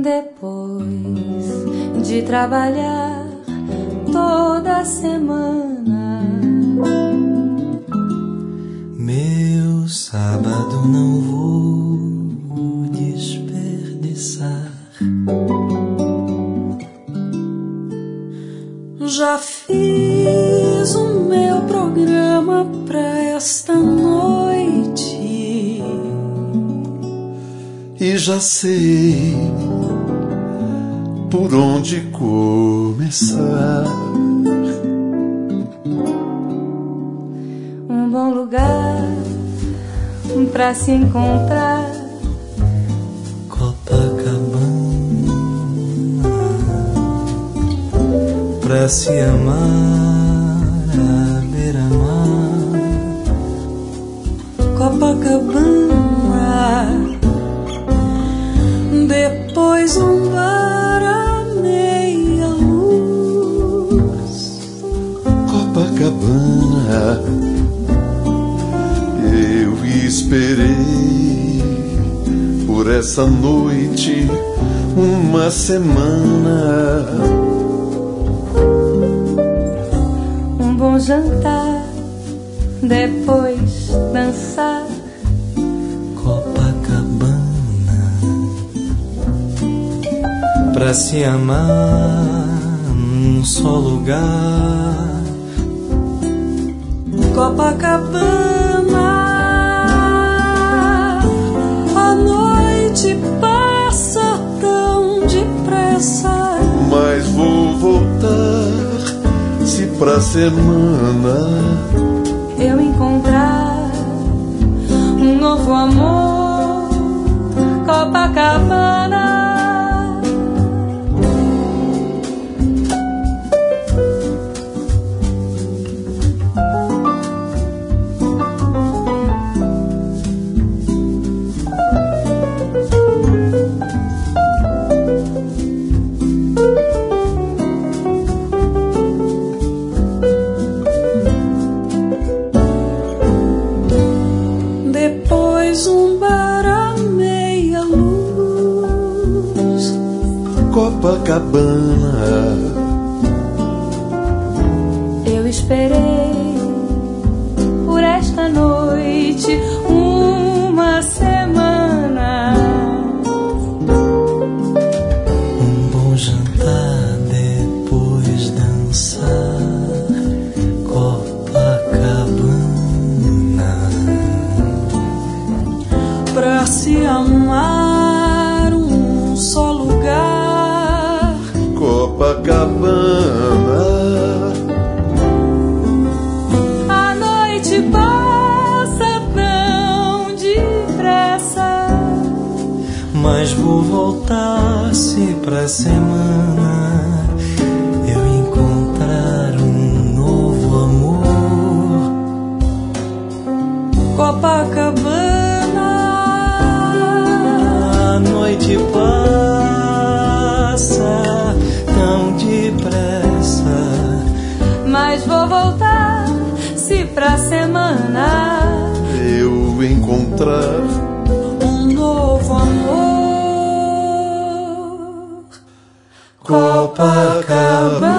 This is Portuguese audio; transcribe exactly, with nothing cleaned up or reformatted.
Depois de trabalhar toda semana, meu sábado não vou desperdiçar. já fiz o meu programa pra esta noite e já sei por onde começar. Um bom lugar pra se encontrar, Copacabana, pra se amar à beira-mar. Copacabana, depois um bar à meia luz. Copacabana, eu esperei por essa noite uma semana. Um bom jantar, depois dançar. Copacabana, pra se amar num só lugar. Copacabana, a noite passa tão depressa, Mas vou voltar se pra semana eu encontrar um novo amor. Copacabana, depois um bar à meia luz. Copacabana, Eu esperei por esta noite uma semana. Um bom jantar, depois dançar. Copacabana, Pra se amar um só lugar. Copacabana, A noite passa tão depressa, mas vou voltar se pra semana eu encontrar um novo amor. Copacabana, A noite passa tão depressa, mas vou voltar se pra semana eu encontrar um novo amor. Copacabana.